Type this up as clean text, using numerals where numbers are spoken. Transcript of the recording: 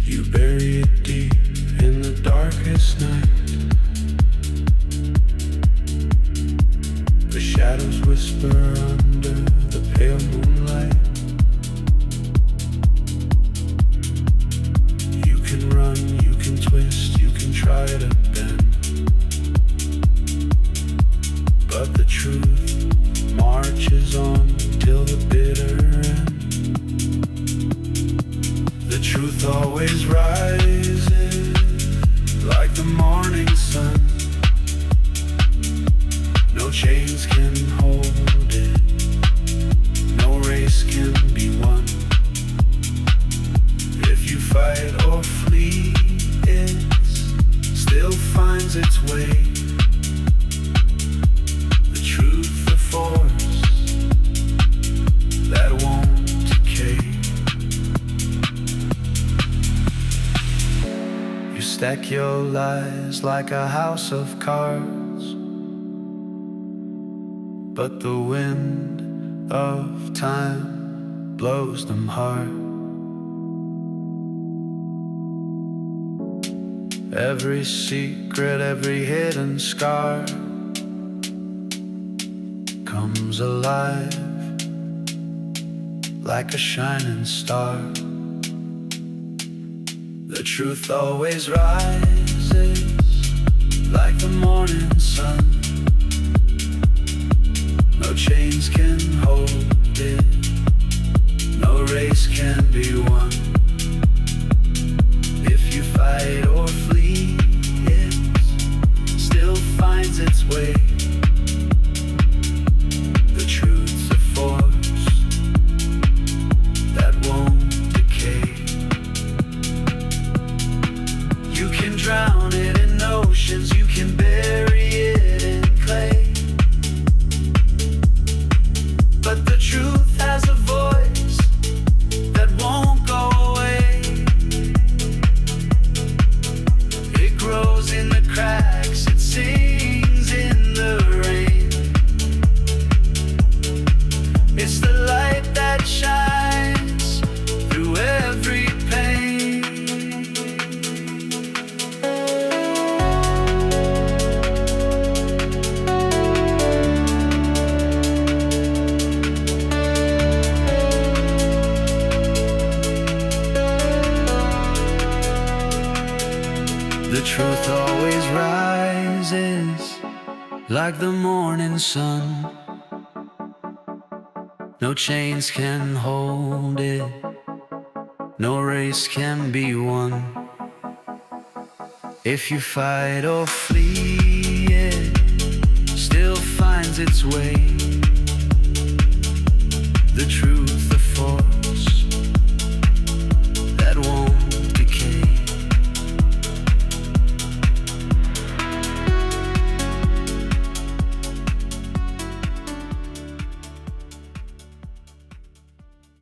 You bury it deep in the darkest night. The shadows whisper under the pale moonlight. You can run, you can twist, you can try to bend, but the truth marches on till the bitter end. The truth always rises like the morning sun. No chains can hold it, no race can be won. If you fight or flee, it still finds its way. The truth, the force that won't decay. You stack your lies like a house of cards, but the wind of time blows them hard. Every secret, every hidden scar comes alive like a shining star. The truth always rises like the morning sun. No chains can hold it, no race can be won. If you fight or flee, it still finds its way. The truth's a force that won't decay. You can drown it in oceans, you can bury it in clay, but the truth has a voice that won't go away. It grows in the cracks, it sings in the rain. It's the light that shines through every pain. The truth always rises like the morning sun. No chains can hold it, no race can be won. If you fight or flee, it still finds its way. The truth